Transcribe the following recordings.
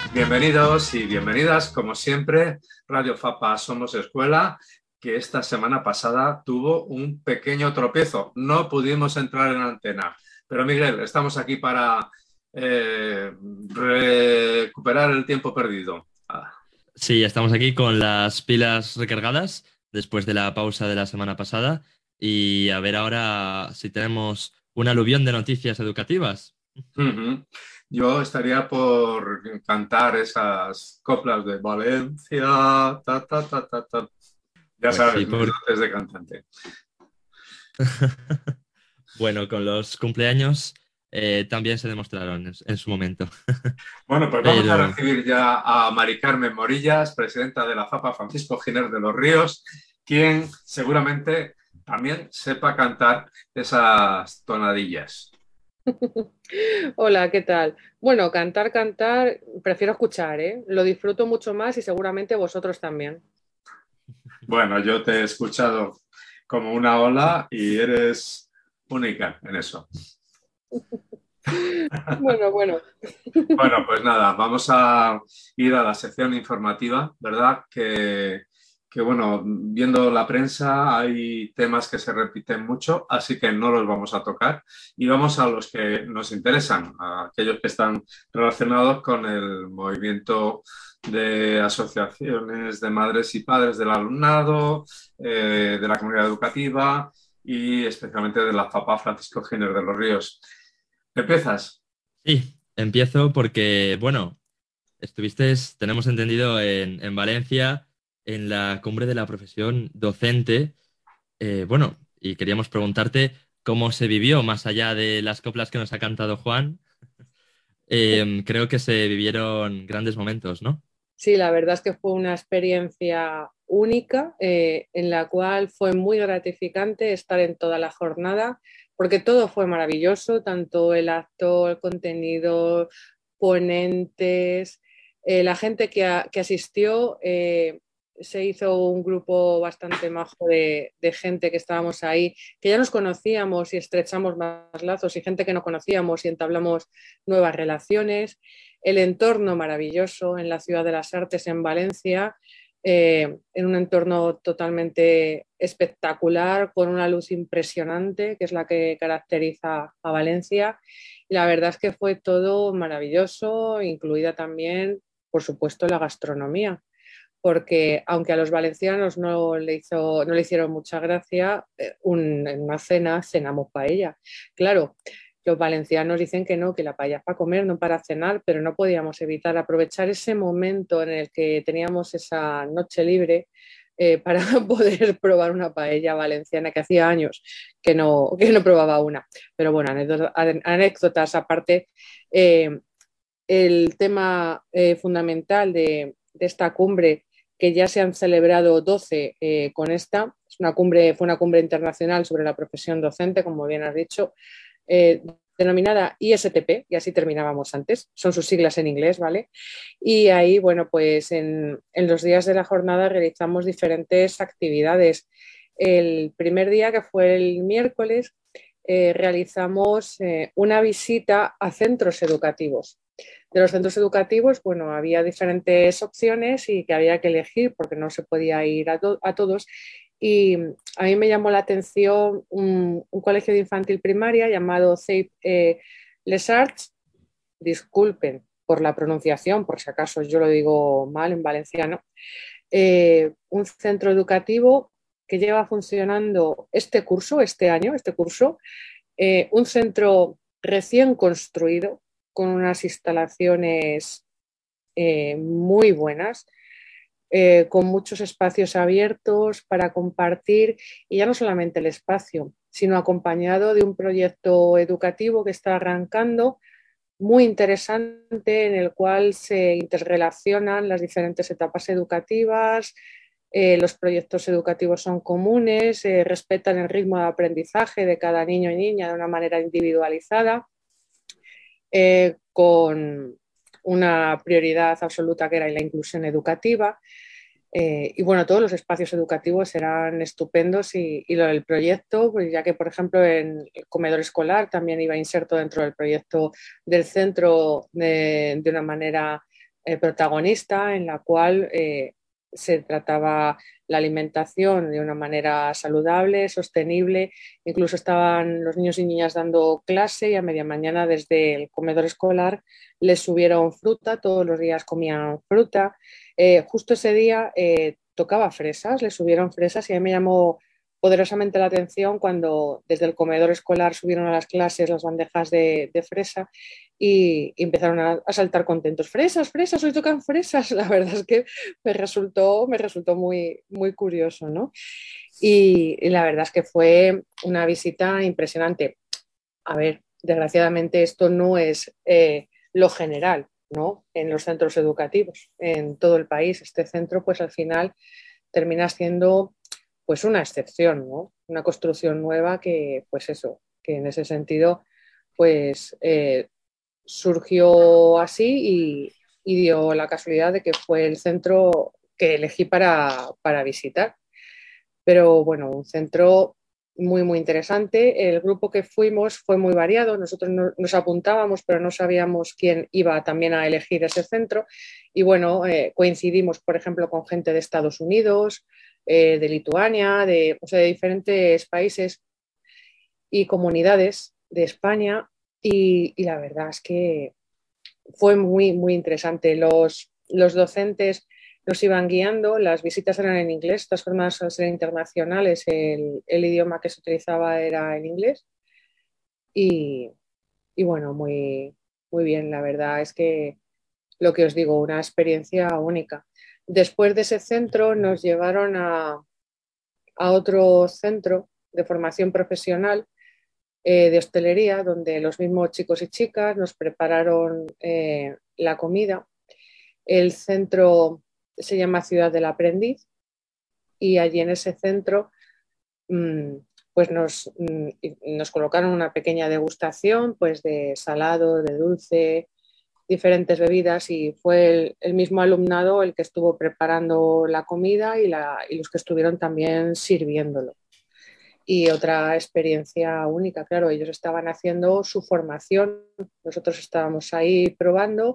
Bienvenidos y bienvenidas, como siempre, Radio Fapa Somos Escuela, que esta semana pasada tuvo un pequeño tropiezo. No pudimos entrar en antena. Pero Miguel, estamos aquí para recuperar el tiempo perdido. Sí, estamos aquí con las pilas recargadas después de la pausa de la semana pasada y a ver ahora si tenemos un aluvión de noticias educativas. Ujú. Yo estaría por cantar esas coplas de Valencia, ta, ta, ta, ta, ta. Ya Pues sí, sabes, mis dotes de cantante. bueno, con los cumpleaños también se demostraron en su momento. Bueno, pues vamos a Pero recibir ya a Mari Carmen Morillas, presidenta de la FAPA Francisco Giner de los Ríos, quien seguramente también sepa cantar esas tonadillas. Hola, ¿qué tal? Bueno, cantar, prefiero escuchar, ¿eh? Lo disfruto mucho más y seguramente vosotros también. Bueno, yo te he escuchado como una ola y eres única en eso. Bueno. Bueno, pues nada, vamos a ir a la sección informativa, ¿verdad? Bueno, viendo la prensa hay temas que se repiten mucho, así que no los vamos a tocar y vamos a los que nos interesan, a aquellos que están relacionados con el movimiento de asociaciones de madres y padres del alumnado, de la comunidad educativa y especialmente de la FAPA Francisco Giner de los Ríos. ¿Empiezas? sí, empiezo porque, bueno, tenemos entendido, en Valencia, en la cumbre de la profesión docente. Bueno, y queríamos preguntarte cómo se vivió, más allá de las coplas que nos ha cantado Juan. Creo que se vivieron grandes momentos, ¿no? Sí, la verdad es que fue una experiencia única en la cual fue muy gratificante estar en toda la jornada porque todo fue maravilloso, tanto el acto, el contenido, ponentes, la gente que asistió. Se hizo un grupo bastante majo de gente que estábamos ahí, que ya nos conocíamos y estrechamos más lazos, y gente que no conocíamos y entablamos nuevas relaciones. El entorno maravilloso en la Ciudad de las Artes en Valencia, en un entorno totalmente espectacular, con una luz impresionante, que es la que caracteriza a Valencia. Y la verdad es que fue todo maravilloso, incluida también, por supuesto, la gastronomía, porque aunque a los valencianos no le hicieron mucha gracia, en una cena cenamos paella. Claro, los valencianos dicen que no, que la paella es para comer, no para cenar, pero no podíamos evitar aprovechar ese momento en el que teníamos esa noche libre para poder probar una paella valenciana, que hacía años que no probaba una. Pero bueno, anécdotas aparte. eh, el tema fundamental de esta cumbre, que ya se han celebrado 12 con esta. Fue una cumbre internacional sobre la profesión docente, como bien has dicho, eh, denominada ISTP, y así terminábamos antes, son sus siglas en inglés, ¿vale? Y ahí, bueno, pues en los días de la jornada realizamos diferentes actividades. El primer día, que fue el miércoles, realizamos una visita a centros educativos. De los centros educativos, bueno, había diferentes opciones y que había que elegir porque no se podía ir a todos. Y a mí me llamó la atención un colegio de infantil primaria llamado Save Les Arts. Disculpen por la pronunciación, por si acaso yo lo digo mal en valenciano. Un centro educativo que lleva funcionando este curso, un centro recién construido con unas instalaciones muy buenas, con muchos espacios abiertos para compartir, y ya no solamente el espacio, sino acompañado de un proyecto educativo que está arrancando muy interesante, en el cual se interrelacionan las diferentes etapas educativas. Los proyectos educativos son comunes, respetan el ritmo de aprendizaje de cada niño y niña de una manera individualizada, con una prioridad absoluta que era la inclusión educativa. Y bueno, todos los espacios educativos eran estupendos, y lo del proyecto, pues ya que por ejemplo en el comedor escolar también iba inserto dentro del proyecto del centro de una manera protagonista, en la cual se trataba la alimentación de una manera saludable, sostenible. Incluso estaban los niños y niñas dando clase y a media mañana desde el comedor escolar les subieron fruta, todos los días comían fruta. Justo ese día tocaba fresas, les subieron fresas y a mí me llamó poderosamente la atención cuando desde el comedor escolar subieron a las clases las bandejas de fresa y empezaron a saltar contentos. Fresas, fresas, hoy tocan fresas. La verdad es que me resultó muy, muy curioso, ¿no? Y la verdad es que fue una visita impresionante. A ver, desgraciadamente esto no es lo general, ¿no? En los centros educativos, en todo el país. Este centro, pues al final termina siendo pues una excepción, ¿no? Una construcción nueva que, pues eso, que en ese sentido, pues surgió así y dio la casualidad de que fue el centro que elegí para visitar. Pero bueno, un centro muy, muy interesante. El grupo que fuimos fue muy variado. Nosotros nos apuntábamos, pero no sabíamos quién iba también a elegir ese centro. Y bueno, coincidimos, por ejemplo, con gente de Estados Unidos, de Lituania, o sea, de diferentes países y comunidades de España. Y la verdad es que fue muy, muy interesante. Los docentes nos iban guiando, las visitas eran en inglés, estas jornadas al ser internacionales, el idioma que se utilizaba era el inglés y, y bueno, muy, muy bien, la verdad es que lo que os digo, una experiencia única. Después de ese centro nos llevaron a otro centro de formación profesional de hostelería, donde los mismos chicos y chicas nos prepararon la comida. El centro se llama Ciudad del Aprendiz y allí en ese centro pues nos colocaron una pequeña degustación pues de salado, de dulce, diferentes bebidas y fue el mismo alumnado el que estuvo preparando la comida y los que estuvieron también sirviéndolo. Y otra experiencia única, claro, ellos estaban haciendo su formación, nosotros estábamos ahí probando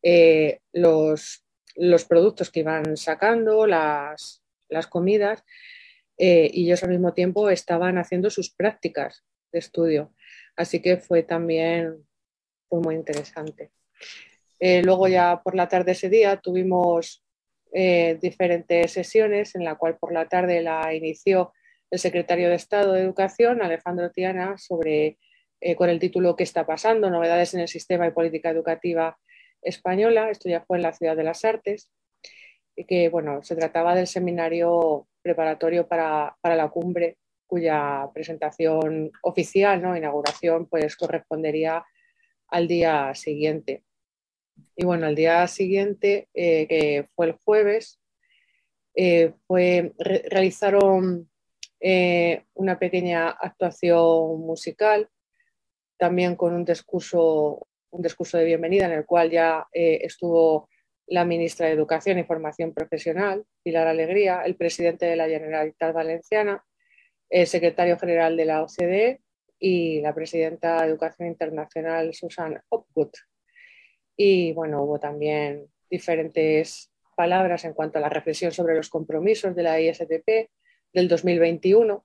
los productos que iban sacando, las comidas, y ellos al mismo tiempo estaban haciendo sus prácticas de estudio. Así que fue muy interesante. Luego ya por la tarde ese día tuvimos diferentes sesiones en la cual por la tarde la inició el secretario de Estado de Educación, Alejandro Tiana, con el título ¿Qué está pasando? Novedades en el sistema y política educativa española. Esto ya fue en la Ciudad de las Artes. Y que, bueno, se trataba del seminario preparatorio para la cumbre, cuya presentación oficial, ¿no? Inauguración, pues correspondería al día siguiente. Y bueno, al día siguiente, que fue el jueves, realizaron una pequeña actuación musical, también con un discurso de bienvenida en el cual ya estuvo la ministra de Educación y Formación Profesional, Pilar Alegría, el presidente de la Generalitat Valenciana, el secretario general de la OCDE y la presidenta de Educación Internacional, Susan Hopwood. Y bueno, hubo también diferentes palabras en cuanto a la reflexión sobre los compromisos de la ISTP del 2021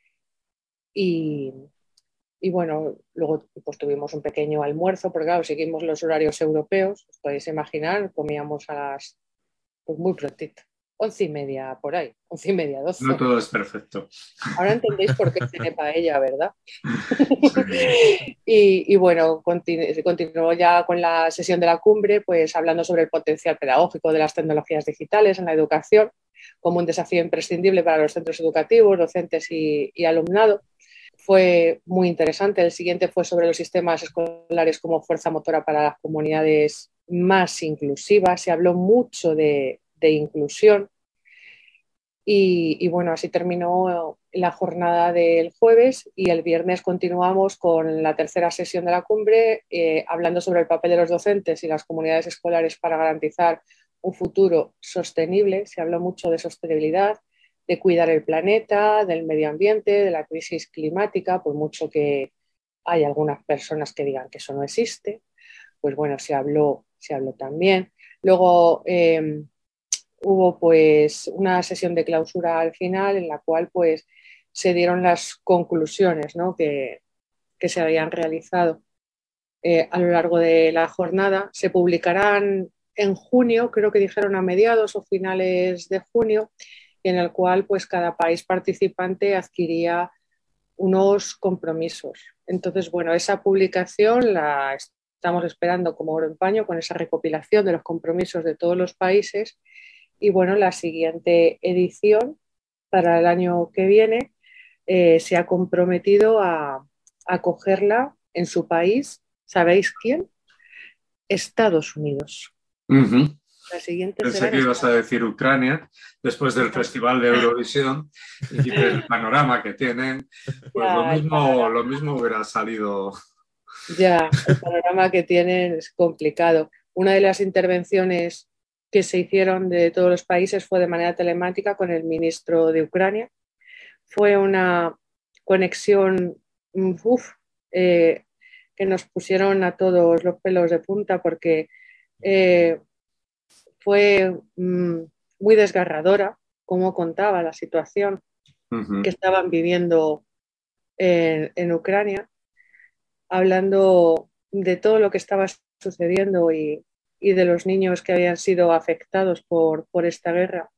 y, y bueno, luego pues tuvimos un pequeño almuerzo, porque claro, seguimos los horarios europeos, os podéis imaginar, comíamos pues muy prontito, 11:30 por ahí, 11:30, No 12. todo es perfecto. Ahora entendéis por qué tiene paella, ¿verdad? Sí. Y bueno, continuó ya con la sesión de la cumbre, pues hablando sobre el potencial pedagógico de las tecnologías digitales en la educación como un desafío imprescindible para los centros educativos, docentes y alumnado. Fue muy interesante. El siguiente fue sobre los sistemas escolares como fuerza motora para las comunidades más inclusivas. Se habló mucho de inclusión. Y bueno, así terminó la jornada del jueves y el viernes continuamos con la tercera sesión de la cumbre, hablando sobre el papel de los docentes y las comunidades escolares para garantizar un futuro sostenible. Se habló mucho de sostenibilidad, de cuidar el planeta, del medio ambiente, de la crisis climática, por mucho que hay algunas personas que digan que eso no existe. Pues bueno, se habló también Luego hubo pues una sesión de clausura al final en la cual pues se dieron las conclusiones, ¿no? que se habían realizado a lo largo de la jornada. Se publicarán en junio, creo que dijeron a mediados o finales de junio, en el cual pues cada país participante adquiría unos compromisos. Entonces, bueno, esa publicación la estamos esperando como oro en paño con esa recopilación de los compromisos de todos los países y bueno, la siguiente edición para el año que viene se ha comprometido a acogerla en su país. ¿Sabéis quién? Estados Unidos. Ujú. La siguiente será Pensé en que ibas a Estados decir Ucrania, después del Unidos. Festival de Eurovisión y del panorama que tienen, pues Ya, el panorama, lo mismo hubiera salido. ya, el panorama que tienen es complicado. Una de las intervenciones que se hicieron de todos los países fue de manera telemática con el ministro de Ucrania. Fue una conexión uf, eh, que nos pusieron a todos los pelos de punta porque eh, fue muy desgarradora cómo contaba la situación que Ujú. estaban viviendo en Ucrania, hablando de todo lo que estaba sucediendo y de los niños que habían sido afectados por esta guerra.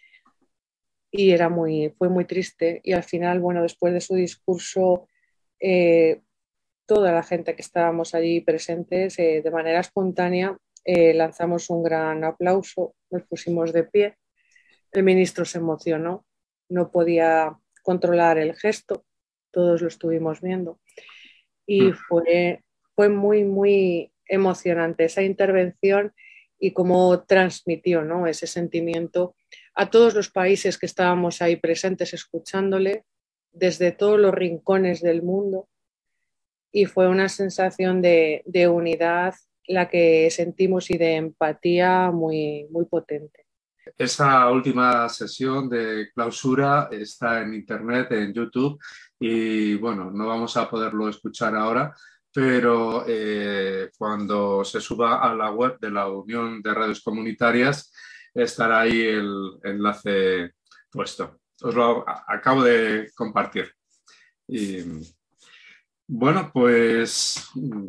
Y fue muy triste. Y al final, bueno, después de su discurso, eh, toda la gente que estábamos allí presentes, de manera espontánea, lanzamos un gran aplauso, nos pusimos de pie. El ministro se emocionó, no podía controlar el gesto, todos lo estuvimos viendo y fue muy, muy emocionante esa intervención y cómo transmitió, ¿no? ese sentimiento a todos los países que estábamos ahí presentes escuchándole desde todos los rincones del mundo y fue una sensación de unidad la que sentimos y de empatía muy, muy potente. Esa última sesión de clausura está en internet, en YouTube, y bueno, no vamos a poderlo escuchar ahora, pero cuando se suba a la web de la Unión de Radios Comunitarias estará ahí el enlace puesto. Os lo acabo de compartir. Y bueno, pues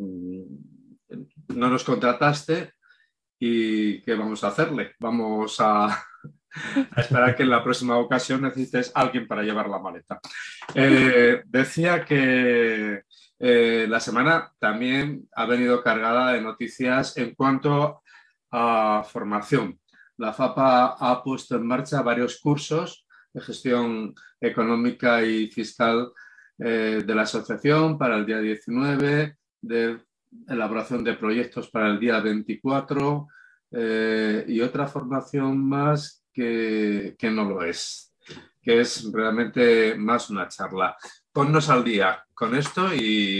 no nos contrataste. ¿Y qué vamos a hacerle? Vamos a esperar que en la próxima ocasión necesites a alguien para llevar la maleta. Decía que la semana también ha venido cargada de noticias en cuanto a formación. La FAPA ha puesto en marcha varios cursos de gestión económica y fiscal de la asociación para el día 19, de elaboración de proyectos para el día 24 y otra formación más que no lo es, que es realmente más una charla. Ponnos al día con esto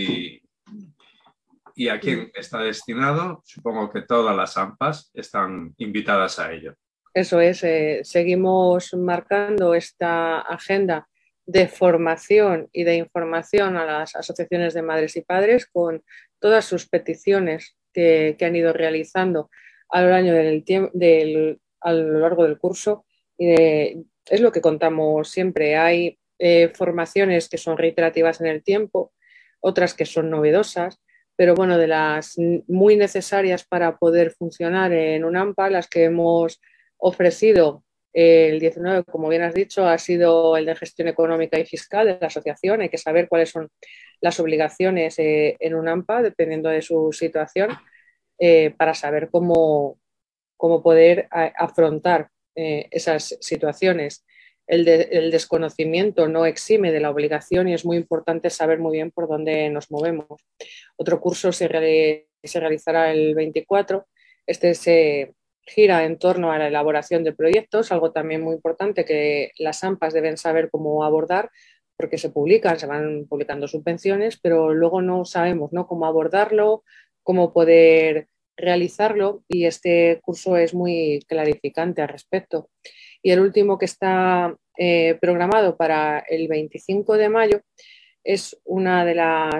y a quién está destinado. Supongo que todas las AMPAs están invitadas a ello. Eso es, seguimos marcando esta agenda de formación y de información a las asociaciones de madres y padres con todas sus peticiones que han ido realizando a lo largo a lo largo del curso. Es lo que contamos siempre. Hay formaciones que son reiterativas en el tiempo, otras que son novedosas, pero bueno, de las muy necesarias para poder funcionar en un AMPA, las que hemos ofrecido el 19, como bien has dicho, ha sido el de gestión económica y fiscal de la asociación. Hay que saber cuáles son las obligaciones en un AMPA, dependiendo de su situación, para saber cómo poder afrontar esas situaciones. El desconocimiento no exime de la obligación y es muy importante saber muy bien por dónde nos movemos. Otro curso se realizará el 24. Este se gira en torno a la elaboración de proyectos, algo también muy importante que las AMPAs deben saber cómo abordar, porque se van publicando subvenciones, pero luego no sabemos, ¿no?, cómo abordarlo, cómo poder realizarlo, y este curso es muy clarificante al respecto. Y el último, que está programado para el 25 de mayo, es una de las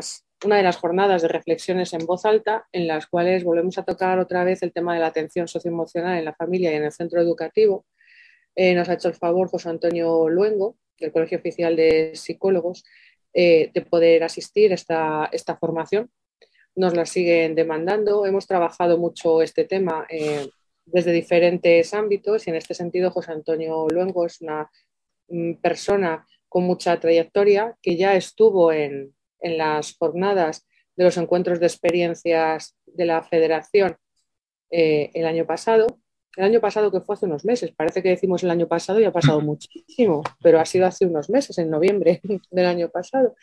una de las jornadas de reflexiones en voz alta, en las cuales volvemos a tocar otra vez el tema de la atención socioemocional en la familia y en el centro educativo. Nos ha hecho el favor José Antonio Luengo, del Colegio Oficial de Psicólogos, de poder asistir a esta formación. Nos la siguen demandando. Hemos trabajado mucho este tema desde diferentes ámbitos y en este sentido José Antonio Luengo es una persona con mucha trayectoria que ya estuvo en las jornadas de los encuentros de experiencias de la Federación el año pasado. El año pasado, que fue hace unos meses, parece que decimos el año pasado y ha pasado muchísimo, pero ha sido hace unos meses, en noviembre del año pasado.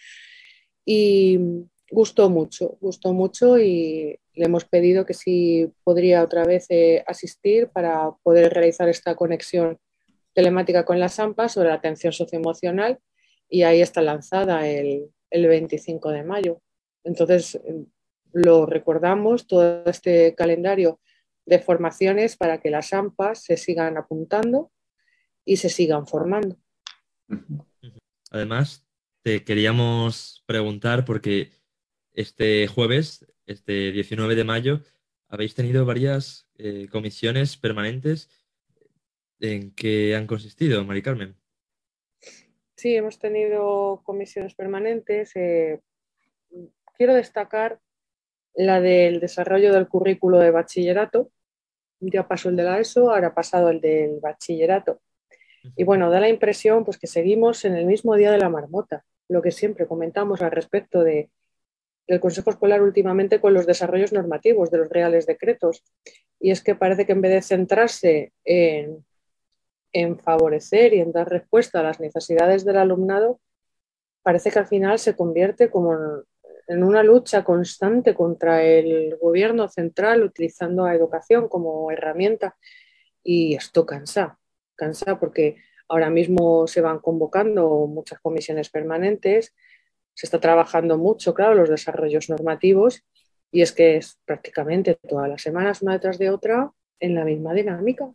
Y gustó mucho y le hemos pedido que si podría otra vez asistir para poder realizar esta conexión telemática con las AMPA sobre la atención socioemocional y ahí está lanzada el 25 de mayo. Entonces, lo recordamos, todo este calendario de formaciones para que las AMPAs se sigan apuntando y se sigan formando. Además, te queríamos preguntar porque este jueves, este 19 de mayo, habéis tenido varias comisiones permanentes. ¿En qué han consistido, Mari Carmen? Sí, hemos tenido comisiones permanentes. Quiero destacar la del desarrollo del currículo de bachillerato. Ya pasó el de la ESO, ahora ha pasado el del bachillerato. Y bueno, da la impresión pues, que seguimos en el mismo día de la marmota, lo que siempre comentamos al respecto del Consejo Escolar últimamente con los desarrollos normativos de los reales decretos. Y es que parece que en vez de centrarse en favorecer y en dar respuesta a las necesidades del alumnado, parece que al final se convierte como en una lucha constante contra el gobierno central utilizando a educación como herramienta y esto cansa porque ahora mismo se van convocando muchas comisiones permanentes, se está trabajando mucho, claro, los desarrollos normativos y es que es prácticamente todas las semanas una detrás de otra en la misma dinámica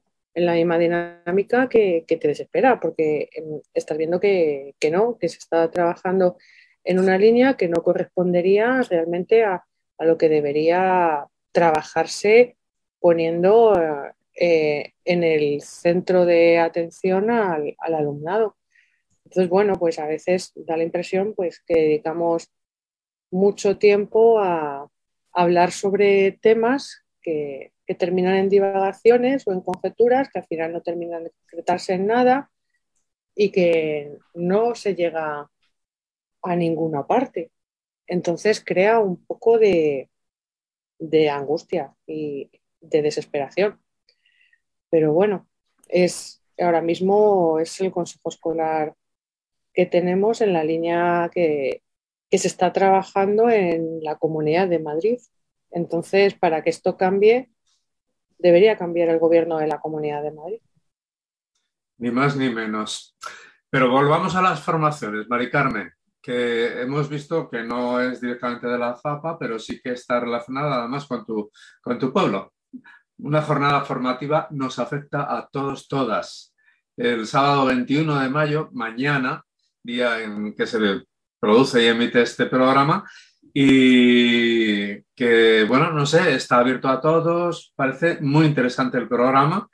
que te desespera, porque estás viendo que no, que se está trabajando en una línea que no correspondería realmente a lo que debería trabajarse poniendo en el centro de atención al alumnado. Entonces, bueno, pues a veces da la impresión pues, que dedicamos mucho tiempo a hablar sobre temas que terminan en divagaciones o en conjeturas que al final no terminan de concretarse en nada y que no se llega a ninguna parte. Entonces crea un poco de angustia y de desesperación. Pero bueno, ahora mismo es el consejo escolar que tenemos en la línea que se está trabajando en la Comunidad de Madrid. Entonces, para que esto cambie, debería cambiar el gobierno de la Comunidad de Madrid. Ni más ni menos. Pero volvamos a las formaciones, Mari Carmen, que hemos visto que no es directamente de la FAPA, pero sí que está relacionada además con tu pueblo. Una jornada formativa nos afecta a todos, todas. El sábado 21 de mayo, mañana, día en que se produce y emite este programa, y que, bueno, no sé, está abierto a todos. Parece muy interesante el programa,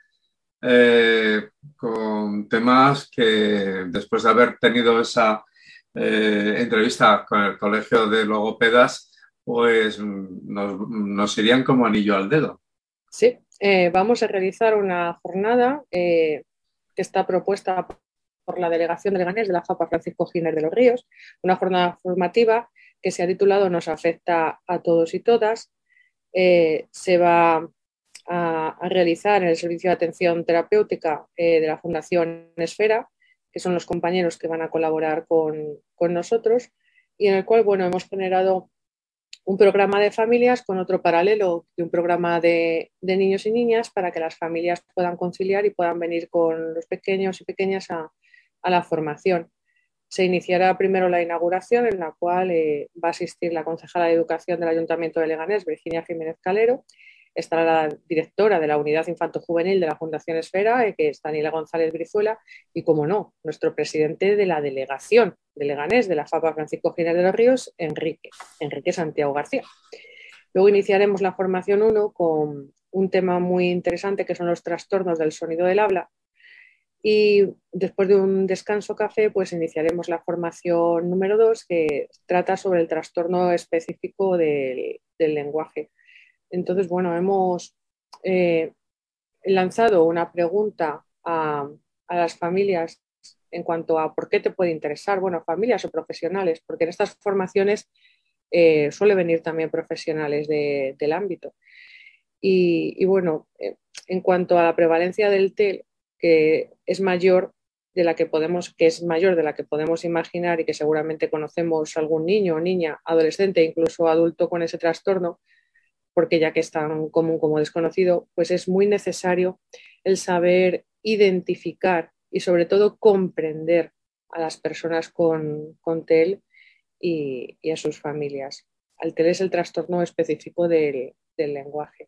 con temas que después de haber tenido esa entrevista con el Colegio de Logopedas, pues nos irían como anillo al dedo. Sí, vamos a realizar una jornada que está propuesta por la Delegación de Leganés de la FAPA Francisco Giner de los Ríos, una jornada formativa que se ha titulado Nos afecta a todos y todas. Se va a realizar en el Servicio de Atención Terapéutica de la Fundación Esfera, que son los compañeros que van a colaborar con nosotros, y en el cual, bueno, hemos generado un programa de familias con otro paralelo de un programa de niños y niñas para que las familias puedan conciliar y puedan venir con los pequeños y pequeñas a la formación. Se iniciará primero la inauguración, en la cual va a asistir la concejala de Educación del Ayuntamiento de Leganés, Virginia Jiménez Calero, estará la directora de la Unidad Infanto-Juvenil de la Fundación Esfera, que es Daniela González Brizuela, y, como no, nuestro presidente de la delegación de Leganés de la FAPA Francisco Giner de los Ríos, Enrique Santiago García. Luego iniciaremos la formación 1 con un tema muy interesante que son los trastornos del sonido del habla. Y después de un descanso café, pues iniciaremos la formación número 2, que trata sobre el trastorno específico del lenguaje. Entonces, bueno, hemos lanzado una pregunta a las familias en cuanto a por qué te puede interesar, bueno, familias o profesionales, porque en estas formaciones suele venir también profesionales del ámbito. Y bueno, en cuanto a la prevalencia del TEL, que es mayor de la que podemos imaginar y que seguramente conocemos algún niño o niña, adolescente, incluso adulto con ese trastorno, porque ya que es tan común como desconocido, pues es muy necesario el saber identificar y sobre todo comprender a las personas con TEL y a sus familias. El TEL es el trastorno específico del lenguaje.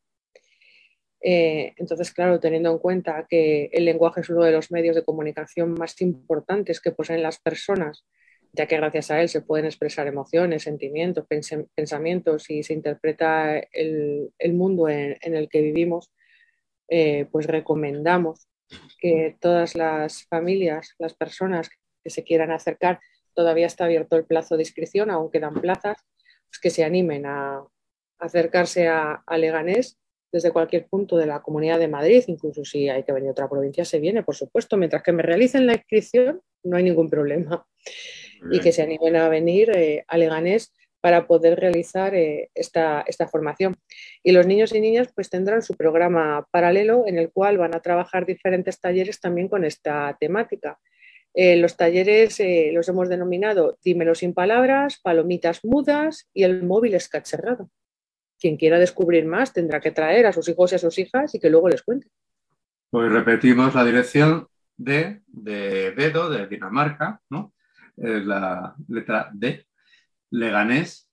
Entonces, claro, teniendo en cuenta que el lenguaje es uno de los medios de comunicación más importantes que poseen las personas, ya que gracias a él se pueden expresar emociones, sentimientos, pensamientos y se interpreta el mundo en el que vivimos, pues recomendamos que todas las familias, las personas que se quieran acercar, todavía está abierto el plazo de inscripción, aún quedan plazas, pues que se animen a acercarse a Leganés desde cualquier punto de la Comunidad de Madrid, incluso si hay que venir a otra provincia, se viene, por supuesto, mientras que me realicen la inscripción, no hay ningún problema. Y que se animen a venir a Leganés para poder realizar esta formación. Y los niños y niñas pues tendrán su programa paralelo en el cual van a trabajar diferentes talleres también con esta temática. Los talleres los hemos denominado Dímelo sin palabras, Palomitas mudas y el móvil escacharrado. Quien quiera descubrir más tendrá que traer a sus hijos y a sus hijas y que luego les cuente. Pues repetimos la dirección de dedo, de Dinamarca, ¿no? La letra D, Leganés,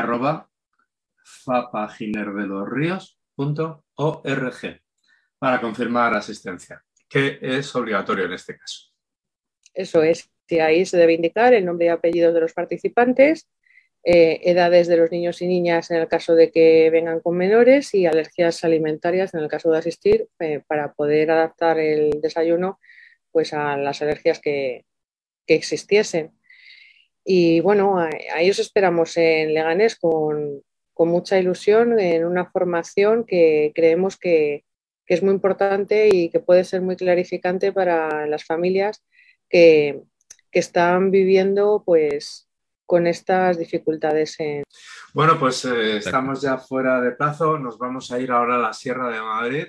@fapaginerdelosrios.org para confirmar asistencia, que es obligatorio en este caso. Eso es, y ahí se debe indicar el nombre y apellidos de los participantes, edades de los niños y niñas en el caso de que vengan con menores y alergias alimentarias en el caso de asistir, para poder adaptar el desayuno pues a las alergias que existiesen. Y bueno, ahí os esperamos en Leganés con mucha ilusión en una formación que creemos que es muy importante y que puede ser muy clarificante para las familias que están viviendo pues con estas dificultades. Bueno, pues estamos ya fuera de plazo, nos vamos a ir ahora a la Sierra de Madrid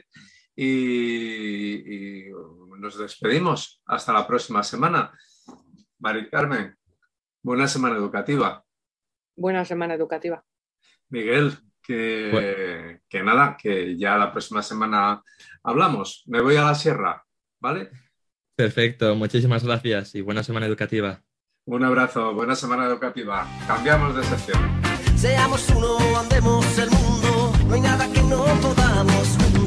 y nos despedimos. Hasta la próxima semana. Mari Carmen, buena semana educativa. Buena semana educativa. Miguel, que nada, que ya la próxima semana hablamos. Me voy a la Sierra, ¿vale? Perfecto, muchísimas gracias y buena semana educativa. Un abrazo, buena semana educativa. Cambiamos de sección. Seamos uno, andemos el mundo, no hay nada que no podamos.